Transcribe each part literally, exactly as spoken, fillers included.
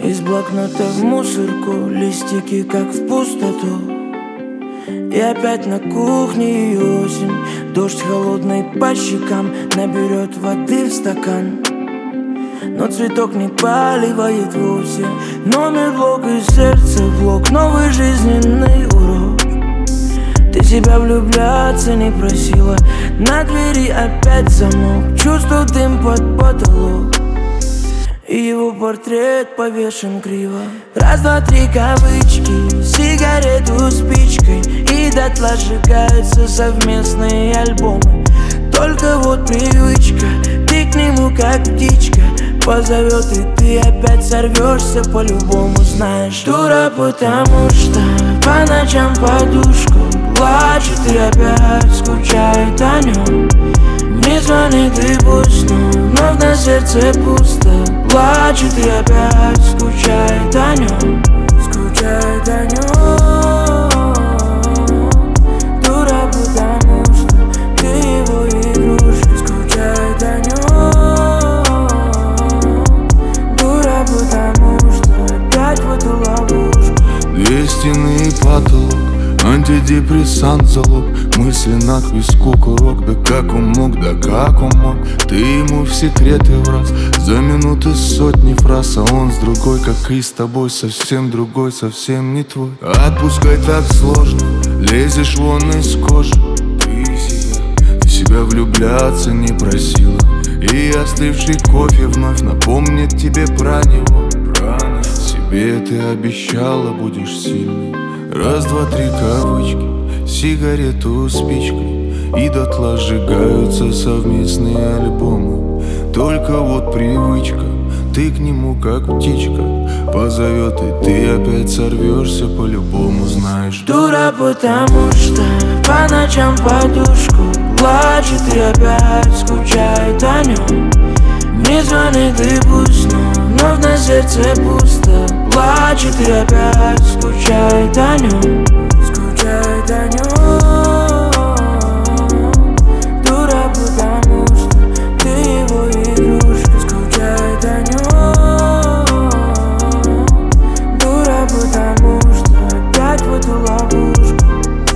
Из блокнота в мусорку, листики как в пустоту. И опять на кухне и осень. Дождь холодный по щекам наберет воды в стакан. Но цветок не поливает вовсе. Номер блок и сердце блок, новый жизненный урок. Ты себя влюбляться не просила, на двери опять замок. Чувствую дым под потолок, и его портрет повешен криво. Раз, два, три кавычки, сигарету спичкой, и дотла сжигаются совместные альбомы. Только вот привычка, ты к нему как птичка позовет, и ты опять сорвешься по-любому. Знаешь, дура, потому что по ночам подушку плачет и опять скучает о нем. Не звонит и пусть, но вновь на сердце пусто. Плачет и опять скучает о нем. Скучает о нем. Дура, потому что ты его игрушка. Скучает о нем. Дура, потому что опять в эту ловушку. Две стены и потолок, антидепрессант залог. Мысли на к виску курок. Да как он мог, да как он мог. Ты ему в секреты враз. За минуты сотни фраз. А он с другой, как и с тобой. Совсем другой, совсем не твой. Отпускай так сложно, лезешь вон из кожи. Ты себя, ты себя влюбляться не просила. И остывший кофе вновь напомнит тебе про него. Себе ты обещала, будешь сильной. Раз, два, три кавычки, сигарету спичкой, и дотла сжигаются совместные альбомы. Только вот привычка, ты к нему как птичка позовет, и ты опять сорвешься по-любому. Знаешь, дура, потому что по ночам подушку плачет и опять скучает о нем. Не звонит и пусть, но вновь на сердце пусто. Плачет и опять скучает о нем. Скучает о нем. Дура, потому что ты его игрушка. Скучает о нем. Дура, потому что опять в эту ловушку.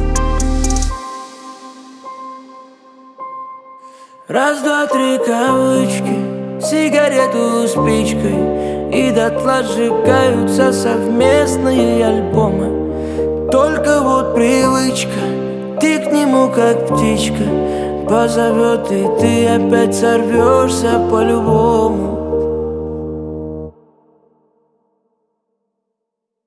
Раз, два, три кавычки, сигарету спичкой, и дотла сжигаются совместные альбомы. Только вот привычка, ты к нему как птичка позовет, и ты опять сорвешься по-любому.